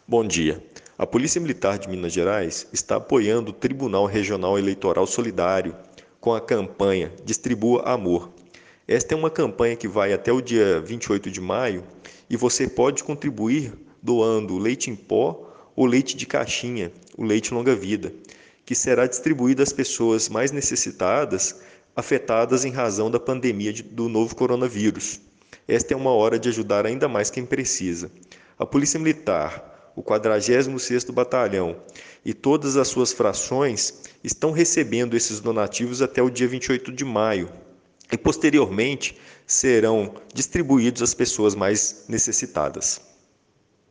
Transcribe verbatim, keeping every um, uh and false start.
Bom dia. A Polícia Militar de Minas Gerais está apoiando o Tribunal Regional Eleitoral Solidário com a campanha Distribua Amor. Esta é uma campanha que vai até o dia vinte e oito de maio e você pode contribuir doando leite em pó ou leite de caixinha, o leite longa-vida, que será distribuído às pessoas mais necessitadas, afetadas em razão da pandemia de- do novo coronavírus. Esta é uma hora de ajudar ainda mais quem precisa. A Polícia Militar, o quadragésimo sexto Batalhão e todas as suas frações estão recebendo esses donativos até o dia vinte e oito de maio e posteriormente serão distribuídos às pessoas mais necessitadas.